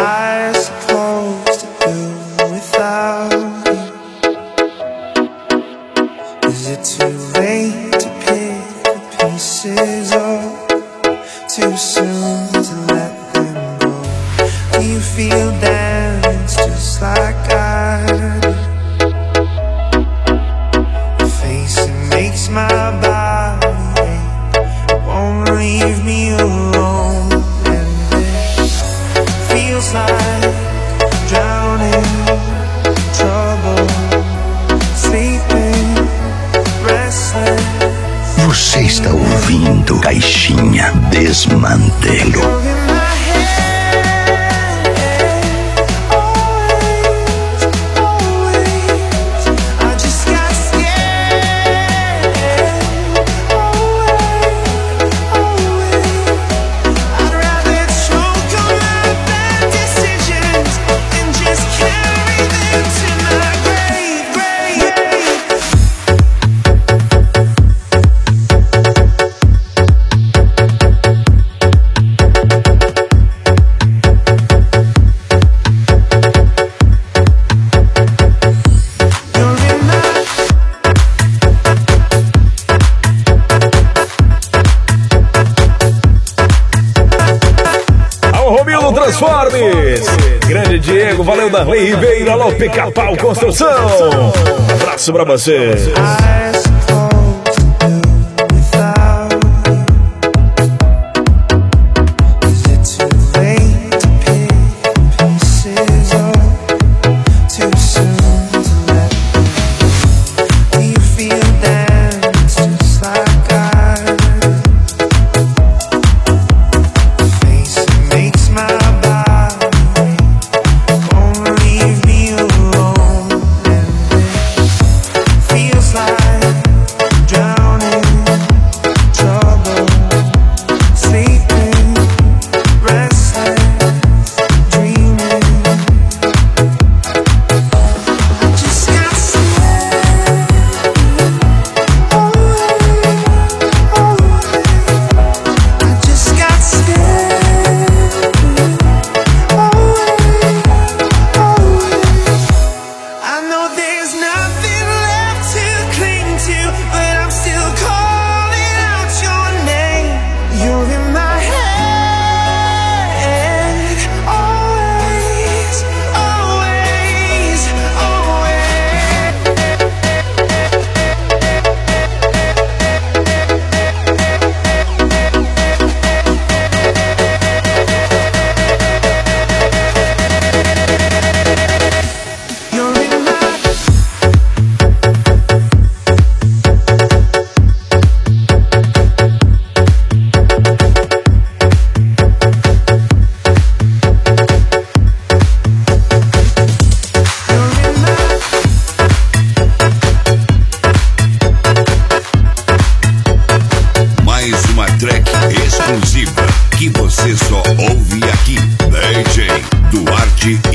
I supposed to do without you? Is it too late to pick the pieces up? Too soon to let them go? Do you feel damaged just like I do? The face that makes my body ache won't leave me alone. Feels like drowning, trouble, sleeping, restless. Você está ouvindo Caixinha Desmantelo. Transformes, grande Diego, valeu Darley Ribeiro, alô Pica-Pau Construção, abraço pra você. Exclusiva que você só ouve aqui. DJ Duarte